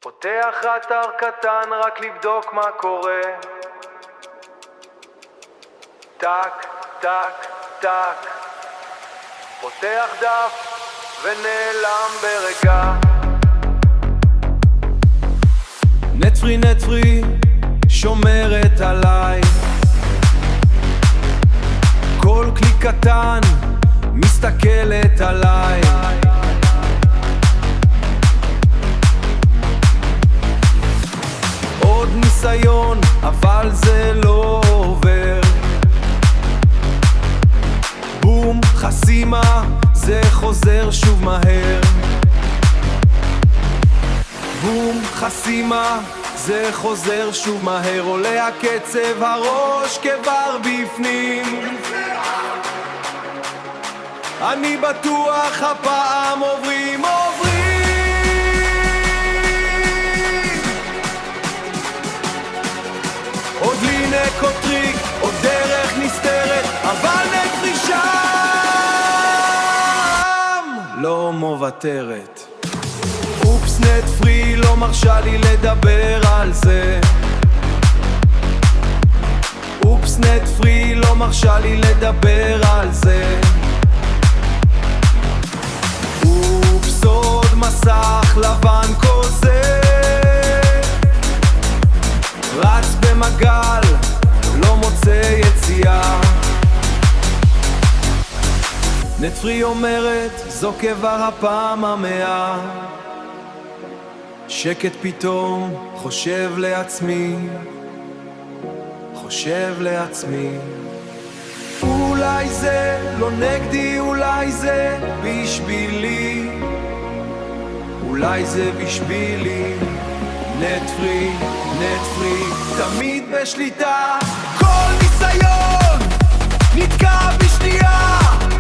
פותח אתר קטן רק לבדוק מה קורה. טק, טק, טק. פותח דף ונעלם ברגע. נטפרי שומרת עליי. כל קליק קטן מסתכלת עליי. עוד ניסיון אבל זה לא עובר. בום, חסימה, זה חוזר שוב מהר. בום, חסימה, זה חוזר שוב מהר. עולה הקצב, הראש כבר בפנים. אני בטוח הפעם עוברים. עוד לינק או טריק, עוד דרך נסתרת, אבל נטפרי שם לא מוותרת. אופס, נטפרי לא מרשה לי לדבר על זה. אופס, נטפרי לא מרשה לי לדבר על זה. אופס, עוד מסך לבן כזה רץ במגל, לא מוצא יציאה. נטפרי אומרת, זו כבר הפעם ה100. שקט פתאום, חושב לעצמי, אולי זה לא נגדי, אולי זה בשבילי, אולי זה בשבילי. נטפרי תמיד בשליטה. כל ניסיון נתקע בשנייה.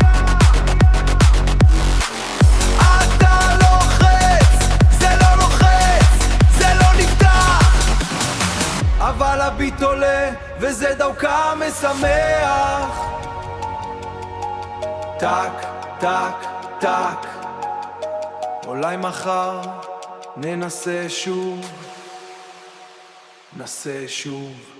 אתה לוחץ, זה לא לוחץ, זה לא נפתח, אבל הביט עולה וזה דווקא משמח. טק, טק, טק. אולי מחר ננסה שוב.